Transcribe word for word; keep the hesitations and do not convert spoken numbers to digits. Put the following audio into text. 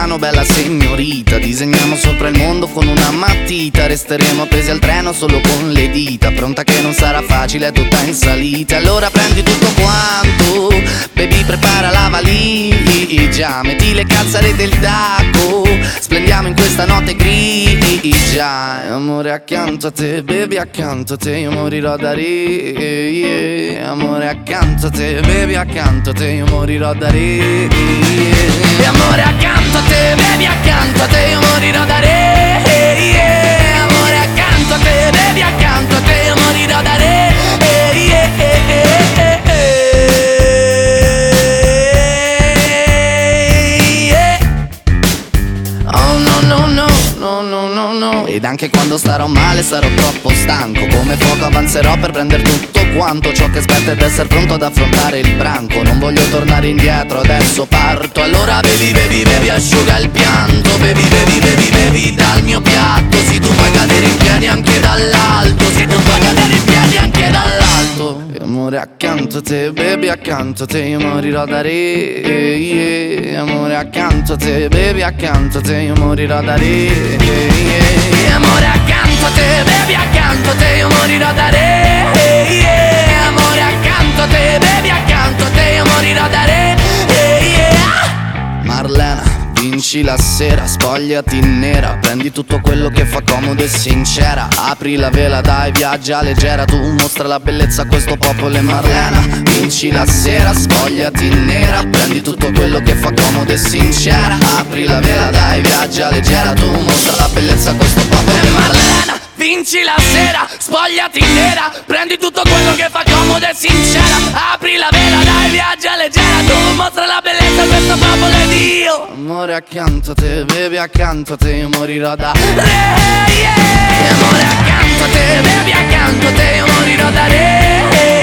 piano, bella signorita. Disegniamo sopra il mondo con una matita. Resteremo appesi al treno solo con le dita. Pronta che non sarà facile, è tutta in salita. Allora prendi tutto quanto, baby, prepara la valigia. Metti le calzare del tacco, splendiamo in questa notte grigia. Amore accanto a te, baby, accanto a te io morirò da ridere, yeah. Amore accanto a te, baby, accanto a te io morirò da ridere, yeah. Amore accanto a te, baby, accanto a te io morirò da ridere, yeah. Amore accanto a te, baby, accanto a te io morirò da ridere, yeah. Oh no no no, no no no no. Ed anche quando starò male sarò troppo stanco. Come fuoco avanzerò per prendere tutto quanto. Ciò che aspetta ed essere pronto ad affrontare il branco. Non voglio tornare indietro, adesso parto. Allora bevi, bevi, bevi, asciuga il pianto. Bevi, bevi, bevi, bevi dal mio piatto. Se tu puoi cadere in piedi anche dall'alto. Se tu puoi cadere in piedi anche dall'alto. E amore accanto a te, baby, accanto a te io morirò da re, yeah. Amore accanto a te, baby, accanto a te io morirò da re, yeah. Amore accanto a te, baby, accanto a te io morirò da re, yeah. Amore accanto a te, baby, accanto a te io morirò da re, yeah. Marlena, vinci la sera, spogliati nera. Prendi tutto quello che fa comodo e sincera. Apri la vela, dai, viaggia leggera. Tu mostra la bellezza a questo popolo e Marlena. Vinci la sera, spogliati nera. Prendi tutto quello che fa comodo e sincera. Apri la vela, dai, viaggia leggera. Tu mostra la bellezza a questo popolo e Marlena. Vinci la sera, spogliati nera. Prendi tutto quello che fa comodo e sincera. Apri la vela, dai, viaggia leggera. Tu mostra la bellezza a questo popolo ed io. Amore accanto a te, baby, accanto a te io morirò da re, yeah. Amore accanto a te, baby, accanto a te io morirò da re.